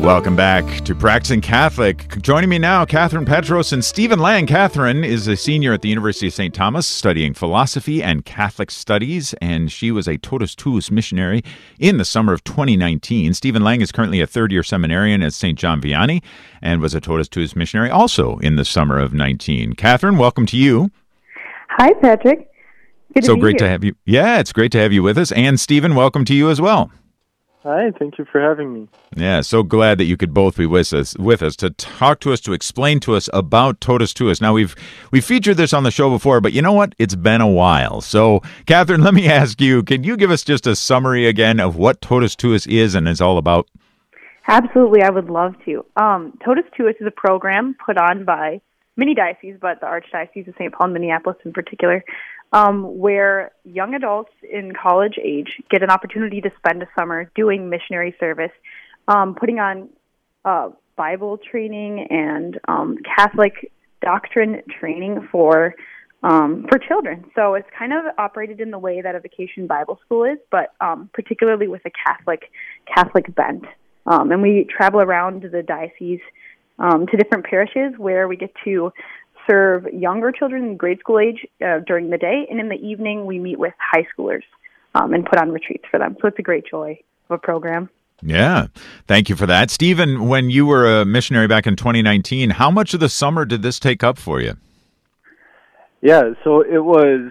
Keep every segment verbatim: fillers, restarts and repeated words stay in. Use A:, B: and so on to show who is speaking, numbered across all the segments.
A: Welcome back to Practicing Catholic. Joining me now, Catherine Petros and Stephen Lang. Catherine is a senior at the University of Saint Thomas studying philosophy and Catholic studies, and she was a Totus Tuus missionary in the summer of twenty nineteen. Stephen Lang is currently a third-year seminarian at Saint John Vianney and was a Totus Tuus missionary also in the summer of nineteen. Catherine, welcome to you.
B: Hi, Patrick. Good to
A: so
B: be
A: great
B: here.
A: to have you. Yeah, it's great to have you with us. And Stephen, welcome to you as well.
C: Hi, thank you for having me.
A: Yeah, so glad that you could both be with us, with us to talk to us, to explain to us about Totus Tuus. Now, we've we've featured this on the show before, but you know what? It's been a while. So, Catherine, let me ask you, can you give us just a summary again of what Totus Tuus is and is all about?
B: Absolutely, I would love to. Um, Totus Tuus is a program put on by many dioceses, but the Archdiocese of Saint Paul and Minneapolis in particular, um, where young adults in college age get an opportunity to spend a summer doing missionary service, um, putting on uh, Bible training and um, Catholic doctrine training for um, for children. So it's kind of operated in the way that a vacation Bible school is, but um, particularly with a Catholic Catholic bent. Um, and we travel around the diocese um, to different parishes where we get to serve younger children in grade school age uh, during the day, and in the evening we meet with high schoolers um, and put on retreats for them. So it's a great joy of a program.
A: Yeah, thank you for that. Stephen, when you were a missionary back in twenty nineteen, how much of the summer did this take up for you?
C: Yeah, so it was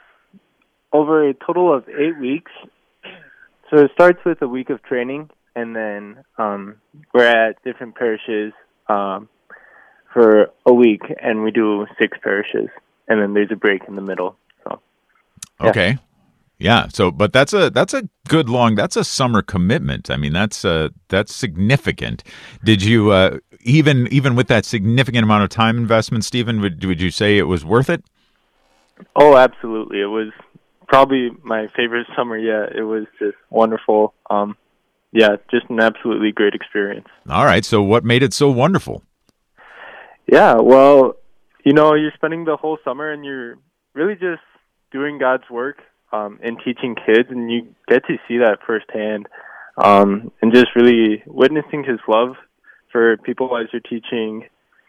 C: over a total of eight weeks. So it starts with a week of training, and then um, we're at different parishes um, for a week, and we do six parishes, and then there's a break in the middle. So, yeah.
A: Okay, yeah. So, but that's a that's a good long. That's a summer commitment. I mean, that's uh that's significant. Did you uh, even even with that significant amount of time investment, Stephen? Would would you say it was worth it?
C: Oh, absolutely. It was probably my favorite summer yet. It was just wonderful. Um, yeah, just an absolutely great experience.
A: All right. So, what made it so wonderful?
C: Yeah, well, you know, you're spending the whole summer and you're really just doing God's work um, and teaching kids, and you get to see that firsthand um, and just really witnessing His love for people as you're teaching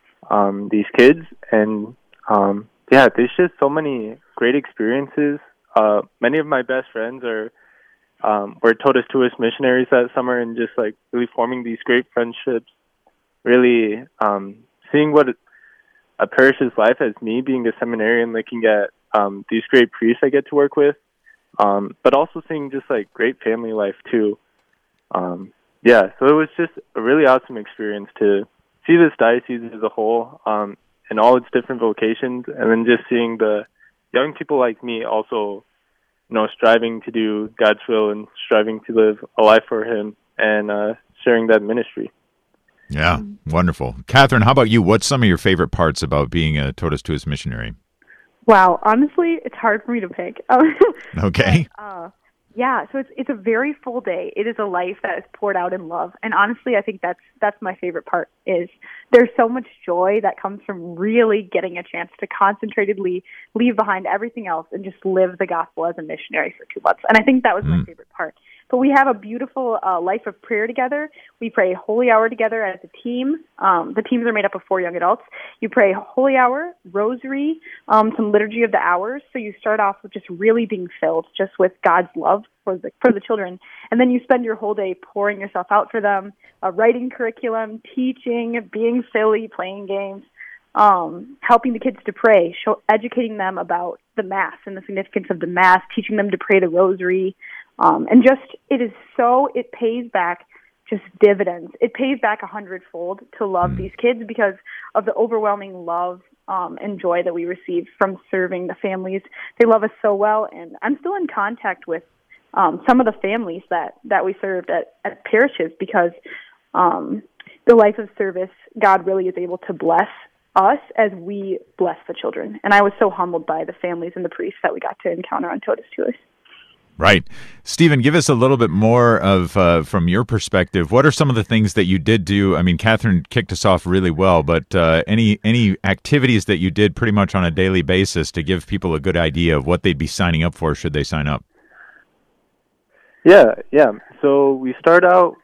C: um, these kids. And, um, yeah, there's just so many great experiences. Uh, many of my best friends are um, were Totus Tuus missionaries that summer, and just, like, really forming these great friendships, really um, seeing what a parish is life as me being a seminarian, looking at um, these great priests I get to work with, um, but also seeing just like great family life too. Um, yeah, so it was just a really awesome experience to see this diocese as a whole um, and all its different vocations, and then just seeing the young people like me also, you know, striving to do God's will and striving to live a life for Him and uh, sharing that ministry.
A: Yeah, wonderful. Catherine, how about you? What's some of your favorite parts about being a Totus Tuus missionary?
B: Wow, honestly, it's hard for me to pick.
A: Okay.
B: But, uh, yeah, so it's it's a very full day. It is a life that is poured out in love, and honestly, I think that's that's my favorite part. Is there's so much joy that comes from really getting a chance to concentratedly leave behind everything else and just live the gospel as a missionary for two months. And I think that was my
A: Mm.
B: favorite part. But we have a beautiful uh, life of prayer together. We pray Holy Hour together as a team. Um, the teams are made up of four young adults. You pray Holy Hour, Rosary, um, some Liturgy of the Hours. So you start off with just really being filled just with God's love for the for the children. And then you spend your whole day pouring yourself out for them, uh, writing curriculum, teaching, being silly, playing games, um, helping the kids to pray, show, educating them about the Mass and the significance of the Mass, teaching them to pray the Rosary. Um, and just, it is so, it pays back just dividends. It pays back a hundredfold to love
A: Mm.
B: these kids because of the overwhelming love um, and joy that we receive from serving the families. They love us so well, and I'm still in contact with um, some of the families that, that we served at, at parishes because um, the life of service, God really is able to bless us as we bless the children. And I was so humbled by the families and the priests that we got to encounter on Totus Tuus.
A: Right. Stephen, give us a little bit more of, uh, from your perspective, what are some of the things that you did do? I mean, Catherine kicked us off really well, but uh, any any activities that you did pretty much on a daily basis to give people a good idea of what they'd be signing up for should they sign up?
C: Yeah, yeah. So we start out with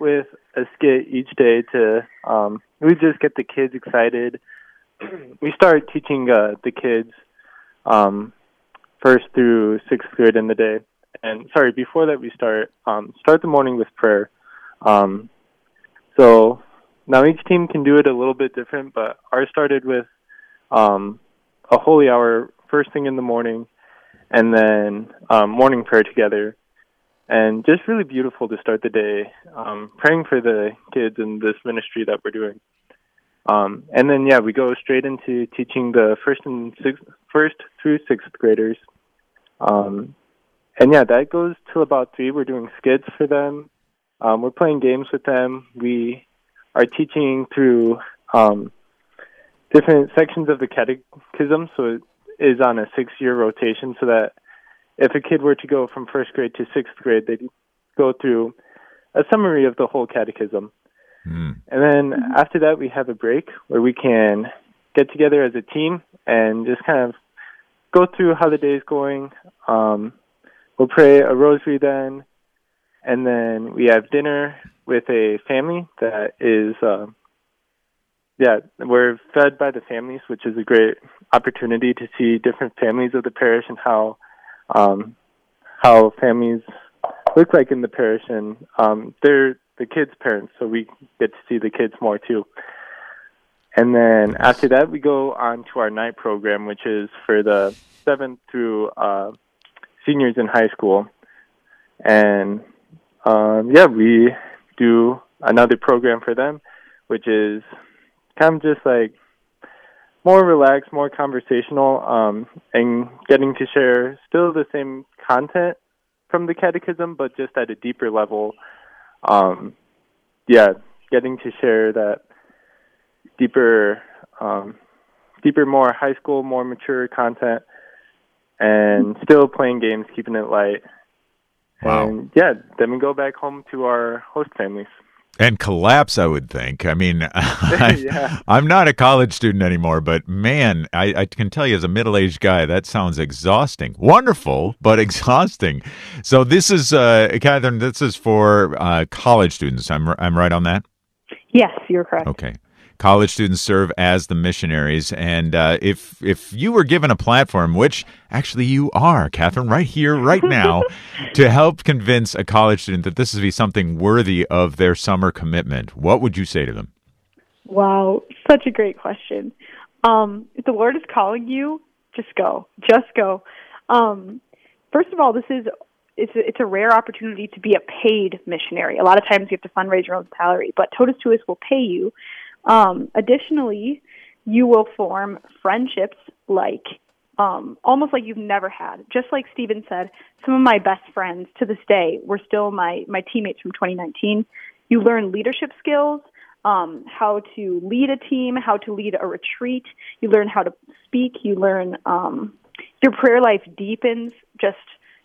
C: a skit each day to um, really just get the kids excited. We start teaching uh, the kids um, first through sixth grade in the day. And sorry, before that we start, um, start the morning with prayer. Um, so now each team can do it a little bit different, but ours started with um, a holy hour first thing in the morning, and then um, morning prayer together. And just really beautiful to start the day, um, praying for the kids in this ministry that we're doing. Um, and then, yeah, we go straight into teaching the first and sixth, first through sixth graders. Um, and yeah, that goes till about three. We're doing skits for them. Um, we're playing games with them. We are teaching through um, different sections of the catechism, so it is on a six-year rotation, so that if a kid were to go from first grade to sixth grade, they'd go through a summary of the whole catechism. Mm. And then after that, we have a break where we can get together as a team and just kind of go through how the day is going. Um, we'll pray a rosary then, and then we have dinner with a family that is, uh, yeah, we're fed by the families, which is a great opportunity to see different families of the parish and how um, how families look like in the parish. And um, they're the kids' parents, so we get to see the kids more too. And then after that, we go on to our night program, which is for the seventh through uh, seniors in high school. And um, yeah, we do another program for them, which is kind of just like more relaxed, more conversational, um, and getting to share still the same content from the catechism, but just at a deeper level. Um, yeah, getting to share that deeper, um, deeper, more high school, more mature content, and still playing games, keeping it light.
A: Wow.
C: And yeah, then we go back home to our host families.
A: And collapse, I would think. I mean, I,
C: yeah.
A: I'm not a college student anymore, but man, I, I can tell you as a middle-aged guy, that sounds exhausting. Wonderful, but exhausting. So this is, uh, Catherine, this is for uh, college students. I'm I'm right on that?
B: Yes, you're correct.
A: Okay. College students serve as the missionaries. And uh, if if you were given a platform, which actually you are, Catherine, right here, right now, to help convince a college student that this would be something worthy of their summer commitment, what would you say to them?
B: Wow, such a great question. Um, if the Lord is calling you, just go. Just go. Um, first of all, this is it's a, it's a rare opportunity to be a paid missionary. A lot of times you have to fundraise your own salary, but Totus Tuus will pay you. Um, additionally, you will form friendships like um, almost like you've never had. Just like Stephen said, some of my best friends to this day were still my, my teammates from twenty nineteen. You learn leadership skills, um, how to lead a team, how to lead a retreat. You learn how to speak. You learn um, your prayer life deepens just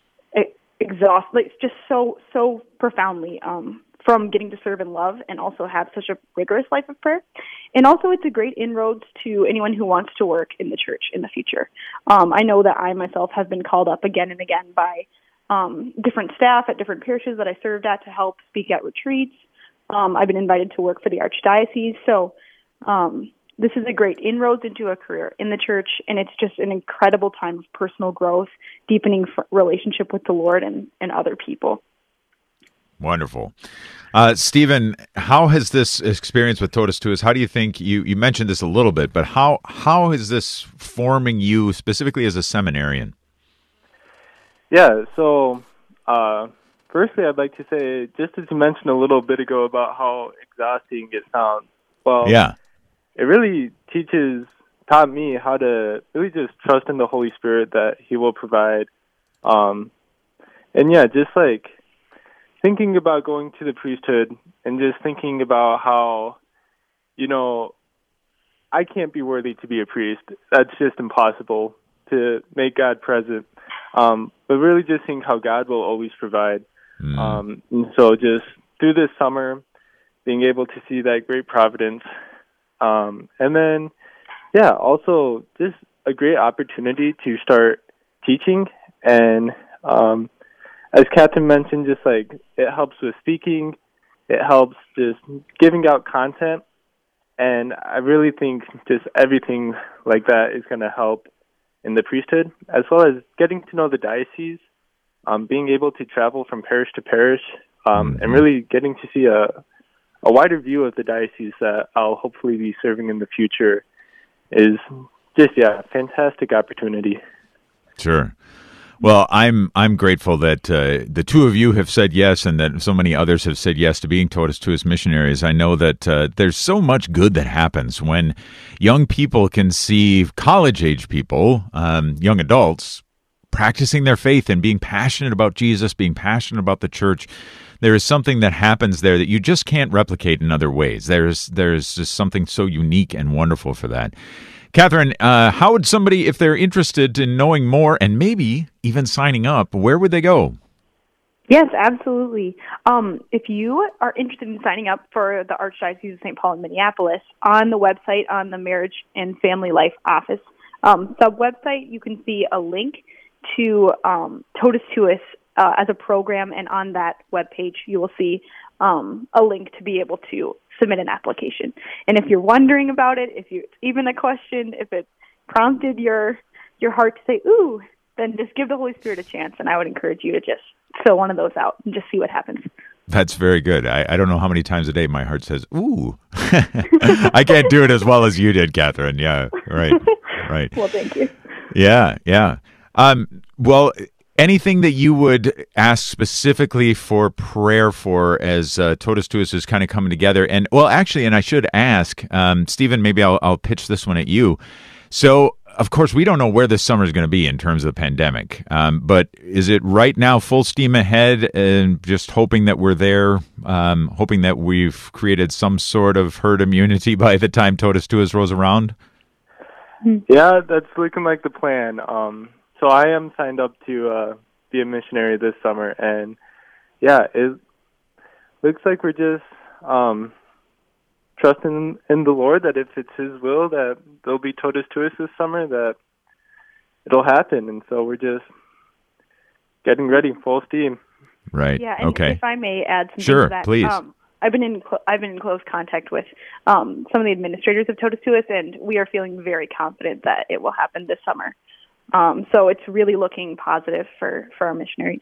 B: exhaust, like just so so profoundly. Um, from getting to serve and love and also have such a rigorous life of prayer. And also it's a great inroads to anyone who wants to work in the church in the future. Um, I know that I myself have been called up again and again by um, different staff at different parishes that I served at to help speak at retreats. Um, I've been invited to work for the Archdiocese. So um, this is a great inroads into a career in the church, and it's just an incredible time of personal growth, deepening relationship with the Lord and, and other people.
A: Wonderful. Uh, Stephen, how has this experience with Totus Tuus, how do you think, you, you mentioned this a little bit, but how how is this forming you specifically as a seminarian?
C: Yeah, so uh, firstly, I'd like to say, just as you mentioned a little bit ago about how exhausting it sounds, well,
A: yeah,
C: it really teaches, taught me how to really just trust in the Holy Spirit that He will provide. Um, and yeah, just like thinking about going to the priesthood and just thinking about how, you know, I can't be worthy to be a priest. That's just impossible to make God present. Um, but really just seeing how God will always provide. Mm. Um, and so just through this summer, being able to see that great providence. Um, and then, yeah, also just a great opportunity to start teaching. And um, as Catherine mentioned, just like it helps with speaking. it helps just giving out content. And I really think just everything like that is going to help in the priesthood, as well as getting to know the diocese, um, being able to travel from parish to parish, um, mm-hmm. and really getting to see a, a wider view of the diocese that I'll hopefully be serving in the future is just, yeah, a fantastic opportunity.
A: Sure. Well, I'm I'm grateful that uh, the two of you have said yes, and that so many others have said yes to being Totus Tuus missionaries. I know that uh, there's so much good that happens when young people can see college-age people, um, young adults, practicing their faith and being passionate about Jesus, being passionate about the church. There is something that happens there that you just can't replicate in other ways. There's there's just something so unique and wonderful for that. Catherine, uh, how would somebody, if they're interested in knowing more and maybe even signing up, where would they go?
B: Yes, absolutely. Um, if you are interested in signing up for the Archdiocese of Saint Paul in Minneapolis, on the website, on the Marriage and Family Life Office um, sub-website, you can see a link to um, Totus Tuus uh, as a program, and on that webpage you will see um, a link to be able to submit an application. And if you're wondering about it, if you it's even a question, if it prompted your your heart to say, ooh, then just give the Holy Spirit a chance, and I would encourage you to just fill one of those out and just see what happens.
A: That's very good. I, I don't know how many times a day my heart says, ooh. I can't do it as well as you did, Catherine. Yeah, right, right.
B: Well, thank you.
A: Yeah, yeah. Um, well, anything that you would ask specifically for prayer for as uh, Totus Tuus is kind of coming together? And, well, actually, and I should ask, um, Stephen, maybe I'll, I'll pitch this one at you. So, of course, we don't know where this summer is going to be in terms of the pandemic, um, but is it right now full steam ahead and just hoping that we're there, um, hoping that we've created some sort of herd immunity by the time Totus Tuus rolls around?
C: Yeah, that's looking like the plan. Um So I am signed up to uh, be a missionary this summer, and yeah, it looks like we're just um, trusting in the Lord that if it's His will that there'll be Totus Tuus this summer, that it'll happen, and so we're just getting ready, full steam.
A: Right.
B: Yeah. And
A: okay.
B: If I may add something
A: sure,
B: to that,
A: please.
B: Um, I've been in cl- I've been in close contact with um, some of the administrators of Totus Tuus, and we are feeling very confident that it will happen this summer. Um, so it's really looking positive for, for our missionaries.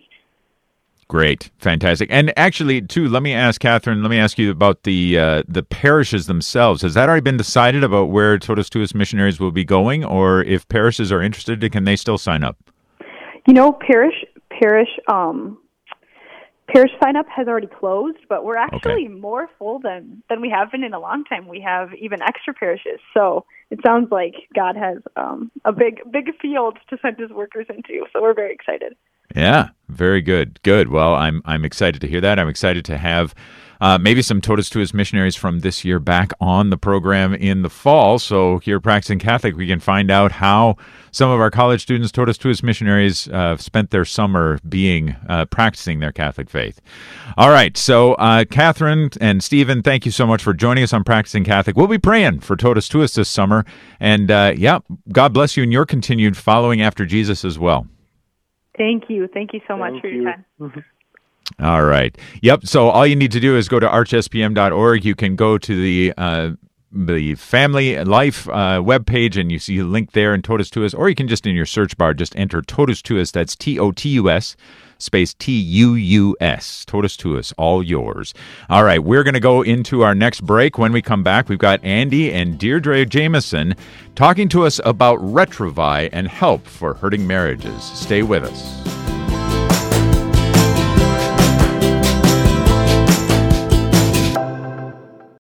A: Great. Fantastic. And actually, too, let me ask, Catherine, let me ask you about the uh, the parishes themselves. Has that already been decided about where Totus Tuus missionaries will be going? Or if parishes are interested, can they still sign up?
B: You know, parish parish um, parish sign-up has already closed, but we're actually okay. more full than, than we have been in a long time. We have even extra parishes. So it sounds like God has um, a big, big field to send His workers into. So we're very excited.
A: Yeah, very good. Good. Well, I'm I'm excited to hear that. I'm excited to have uh, maybe some Totus Tuus missionaries from this year back on the program in the fall. So here at Practicing Catholic, we can find out how some of our college students, Totus Tuus missionaries, uh, spent their summer being uh, practicing their Catholic faith. All right. So uh, Catherine and Stephen, thank you so much for joining us on Practicing Catholic. We'll be praying for Totus Tuus this summer. And uh, yeah, God bless you in your continued following after Jesus as well.
B: Thank you. Thank you so much
C: Thank
B: for
C: you.
B: your time.
A: All right. Yep. So all you need to do is go to arch s p m dot org. You can go to the uh, the Family Life uh, webpage, and you see a link there in Totus Tuus, or you can just in your search bar just enter Totus Tuus. That's T O T U S space T U U S. Totus Tuus, all yours. All right. We're going to go into our next break. When we come back, we've got Andy and Deirdre Jameson talking to us about Retrovi and help for hurting marriages. Stay with us.